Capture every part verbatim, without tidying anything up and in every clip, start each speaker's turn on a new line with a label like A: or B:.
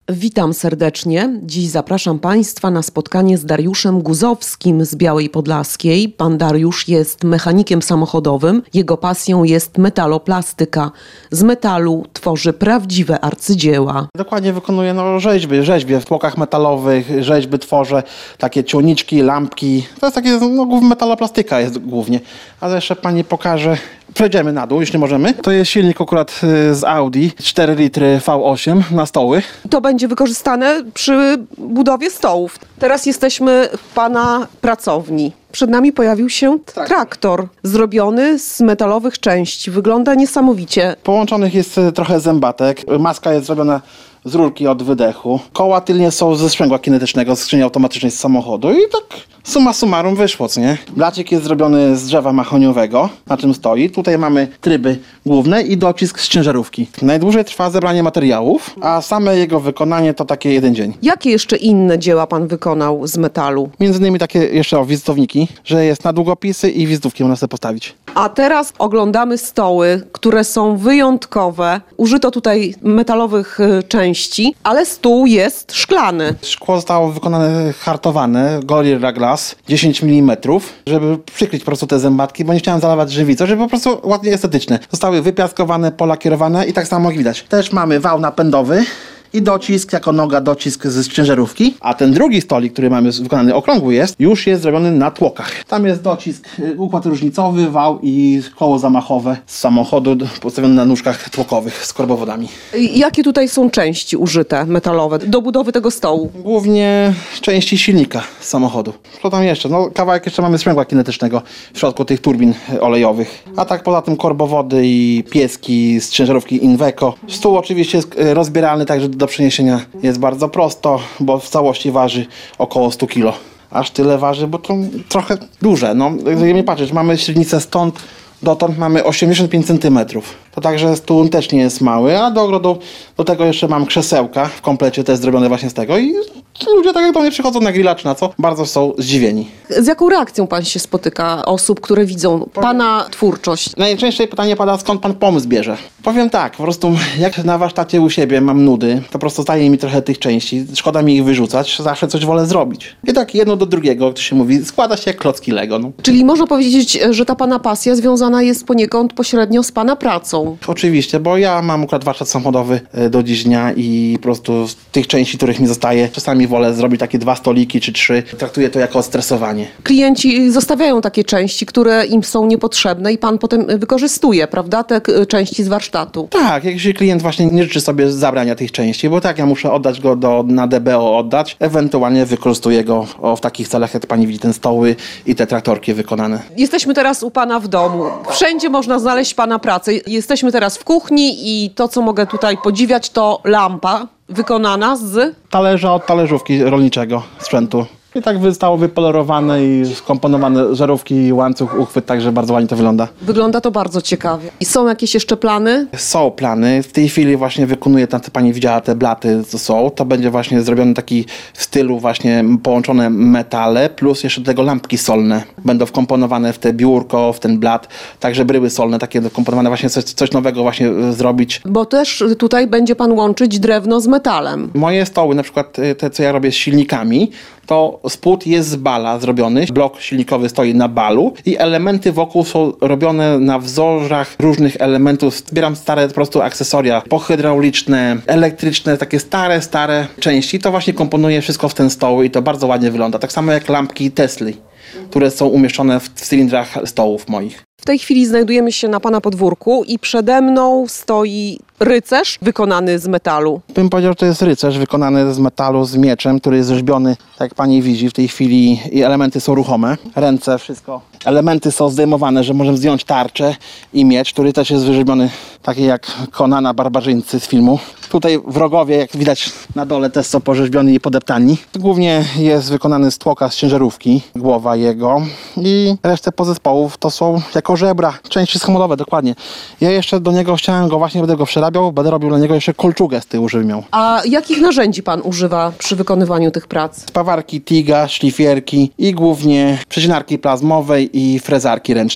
A: Witam serdecznie. Dziś zapraszam Państwa na spotkanie z Dariuszem Guzowskim z Białej Podlaskiej. Pan Dariusz jest mechanikiem samochodowym. Jego pasją jest metaloplastyka. Z metalu tworzy prawdziwe arcydzieła.
B: Dokładnie wykonuję no, rzeźby, rzeźbię w tłokach metalowych, rzeźby tworzę, takie ciągniczki, lampki. To jest takie, no metaloplastyka jest głównie. Ale jeszcze Pani pokażę. Przejdziemy na dół, jeśli możemy. To jest silnik akurat z Audi, cztery litry V osiem na stoły.
A: To będzie wykorzystane przy budowie stołów. Teraz jesteśmy w Pana pracowni. Przed nami pojawił się
B: Tak.
A: traktor zrobiony z metalowych części. Wygląda niesamowicie.
B: Połączonych jest trochę zębatek. Maska jest zrobiona z rurki od wydechu. Koła tylnie są ze sprzęgła kinetycznego, z skrzyni automatycznej z samochodu i tak summa summarum wyszło, co nie? Blacik jest zrobiony z drzewa mahoniowego, na czym stoi. Tutaj mamy tryby główne i docisk z ciężarówki. Najdłużej trwa zebranie materiałów, a same jego wykonanie to takie jeden dzień.
A: Jakie jeszcze inne dzieła Pan wykonał z metalu?
B: Między innymi takie jeszcze o wizytowniki, że jest na długopisy i wizytówki można sobie postawić.
A: A teraz oglądamy stoły, które są wyjątkowe. Użyto tutaj metalowych y, części, ale stół jest szklany.
B: Szkło zostało wykonane hartowane, Gorilla Glass, dziesięć milimetrów, żeby przykryć po prostu te zębatki, bo nie chciałem zalewać żywicą, żeby po prostu ładnie estetyczne. Zostały wypiaskowane, polakierowane i tak samo jak widać. Też mamy wał napędowy i docisk, jako noga docisk z ciężarówki, a ten drugi stolik, który mamy wykonany okrągły jest, już jest zrobiony na tłokach. Tam jest docisk, układ różnicowy, wał i koło zamachowe z samochodu postawione na nóżkach tłokowych z korbowodami.
A: I jakie tutaj są części użyte metalowe do budowy tego stołu?
B: Głównie części silnika z samochodu. Co tam jeszcze? No kawałek jeszcze mamy sprzęgła kinetycznego w środku tych turbin olejowych. A tak poza tym korbowody i pieski z ciężarówki Inveco. Stół oczywiście jest rozbieralny, także do przeniesienia jest bardzo prosto, bo w całości waży około sto kilo. Aż tyle waży, bo to trochę duże. No, jak nie patrzeć, mamy średnicę stąd dotąd mamy osiemdziesiąt pięć centymetrów. To także stół też nie jest mały, a do ogrodu do tego jeszcze mam krzesełka w komplecie też zrobione właśnie z tego i ludzie tak jak do mnie przychodzą na grilla czy na co, bardzo są zdziwieni.
A: Z jaką reakcją Pan się spotyka osób, które widzą Pana twórczość?
B: Najczęściej pytanie pada, skąd Pan pomysł bierze? Powiem tak, po prostu jak na warsztacie u siebie mam nudy, to po prostu staje mi trochę tych części, szkoda mi ich wyrzucać, zawsze coś wolę zrobić. I tak jedno do drugiego, jak to się mówi, składa się jak klocki Lego. No.
A: Czyli można powiedzieć, że ta Pana pasja związana jest poniekąd pośrednio z Pana pracą.
B: Oczywiście, bo ja mam akurat warsztat samochodowy do dziś dnia i po prostu z tych części, których mi zostaje, czasami wolę zrobić takie dwa stoliki czy trzy. Traktuję to jako stresowanie.
A: Klienci zostawiają takie części, które im są niepotrzebne i Pan potem wykorzystuje, prawda, te k- części z warsztatu.
B: Tak, jeśli klient właśnie nie życzy sobie zabrania tych części, bo tak, ja muszę oddać go do, na D B O oddać, ewentualnie wykorzystuję go o, w takich celach, jak Pani widzi, ten stoły i te traktorki wykonane.
A: Jesteśmy teraz u Pana w domu. Wszędzie można znaleźć Pana pracę. Jesteśmy teraz w kuchni i to, co mogę tutaj podziwiać, to lampa wykonana z...
B: Talerza od talerzówki rolniczego sprzętu. I tak zostało wypolerowane i skomponowane żarówki i łańcuch, uchwyt, także bardzo ładnie to wygląda.
A: Wygląda to bardzo ciekawie. I są jakieś jeszcze plany?
B: Są plany. W tej chwili właśnie wykonuję, tam co Pani widziała, te blaty co są. To będzie właśnie zrobiony taki w stylu właśnie połączone metale, plus jeszcze do tego lampki solne. Będą wkomponowane w te biurko, w ten blat. Także bryły solne, takie wkomponowane właśnie coś, coś nowego właśnie zrobić.
A: Bo też tutaj będzie Pan łączyć drewno z metalem.
B: Moje stoły, na przykład te, co ja robię z silnikami, to spód jest z bala zrobiony, blok silnikowy stoi na balu i elementy wokół są robione na wzorach różnych elementów. Zbieram stare po prostu akcesoria pohydrauliczne, elektryczne, takie stare, stare części. To właśnie komponuję wszystko w ten stoł i to bardzo ładnie wygląda. Tak samo jak lampki Tesli, które są umieszczone w cylindrach stołów moich.
A: W tej chwili znajdujemy się na Pana podwórku i przede mną stoi rycerz wykonany z metalu.
B: Bym powiedział, że to jest rycerz wykonany z metalu, z mieczem, który jest rzeźbiony, tak jak Pani widzi w tej chwili, i elementy są ruchome, ręce, wszystko. Elementy są zdejmowane, że możemy zdjąć tarczę i miecz, który też jest wyrzeźbiony, taki jak Conana barbarzyńcy z filmu. Tutaj wrogowie, jak widać na dole, też są porzeźbioni i podeptani. Głównie jest wykonany z tłoka z ciężarówki, głowa jego i resztę podzespołów to są jako żebra, części samochodowe, dokładnie. Ja jeszcze do niego chciałem go właśnie, będę go przerabiał, będę robił dla niego jeszcze kolczugę z tyłu, żeby miał.
A: A jakich narzędzi Pan używa przy wykonywaniu tych prac?
B: Spawarki, tiga, szlifierki i głównie przecinarki plazmowej i frezarki ręcznej.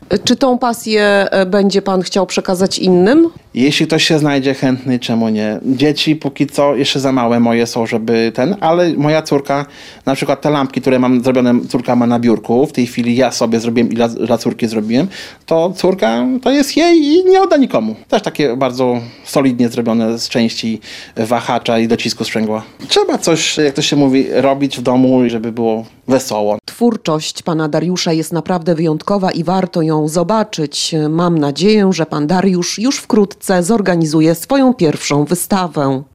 A: Czy tą pasję będzie pan chciał przekazać innym?
B: Jeśli ktoś się znajdzie chętny, czemu nie? Dzieci póki co jeszcze za małe moje są, żeby ten, ale moja córka, na przykład te lampki, które mam zrobione, córka ma na biurku, w tej chwili ja sobie zrobiłem i dla, dla córki zrobiłem, to córka, to jest jej i nie odda nikomu. Też takie bardzo solidnie zrobione z części wahacza i docisku sprzęgła. Trzeba coś, jak to się mówi, robić w domu, żeby było wesoło.
A: Twórczość pana Dariusza jest naprawdę wyjątkowa i warto ją zobaczyć. Mam nadzieję, że pan Dariusz już wkrótce zorganizuje swoją pierwszą wystawę.